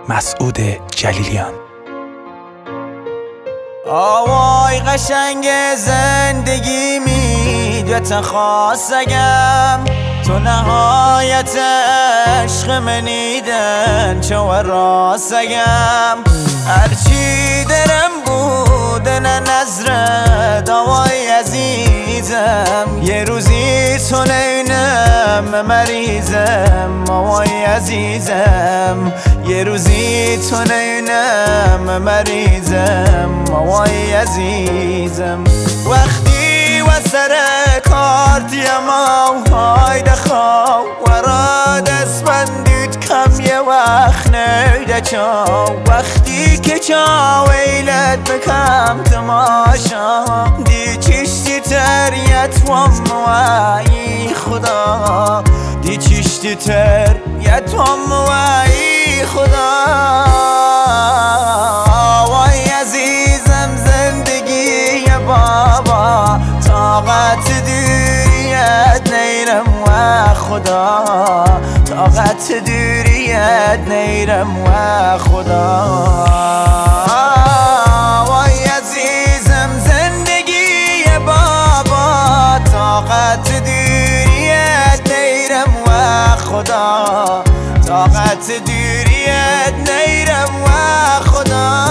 مسعود جلیلیان. آوای قشنگ زندگی میدوت خواستگم، تو نهایت عشق منیدن چو راستگم. هرچی درم بوده نه نظر دوای عزیزم، یه روزی تو نینم مریضم آوای عزیزم، یه روزی تو نینم مریضم آوای عزیزم. وقتی و سر کار دیم های دخوا ورا دست بندید کم یه وقت نیده چا، وقتی که چا ویلت بکم تماشا دی چشتی تریت وم وای خدا، دی چشتی تریت وم وای خدا. وای عزیزم زندگی بابا طاقت دوریت نیرم و خدا، طاقت دوریت نیرم و خدا. وای عزیزم زندگی بابا طاقت دوریت نیرم و خدا، طاقت دوریت نیرم و خدا.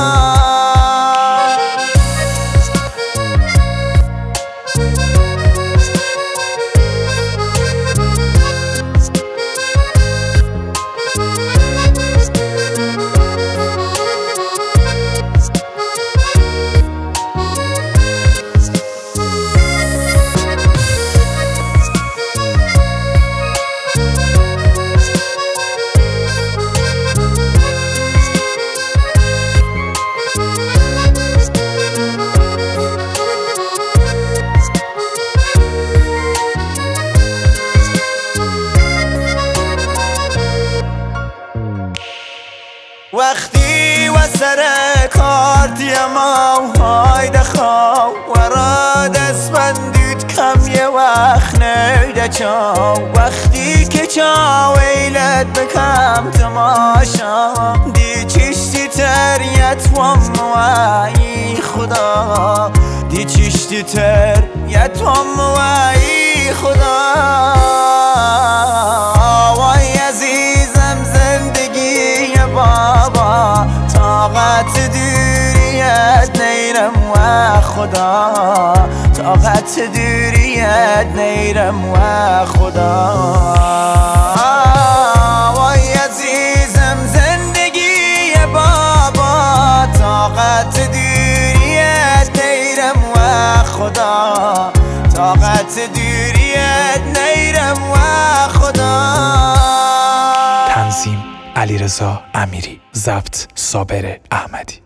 وقتی و سر کار دیم های دخوا ورا دست بندید کم یه وقت نیده چا، وقتی که چا ویلت بکم تماشا دی چشتی تریت وم وای خدا، دی چشتی تریت وم وای خدا. وای عزیزم زندگی بابا طاقت دوریت نیرم و خدا، طاقت دوریت نیرم و خدا. وای عزیزم زندگی بابا طاقت دوریت نیرم و خدا، طاقت دوریت نیرم و خدا. تنظیم علیرضا امیری، ضبط صابر احمدی.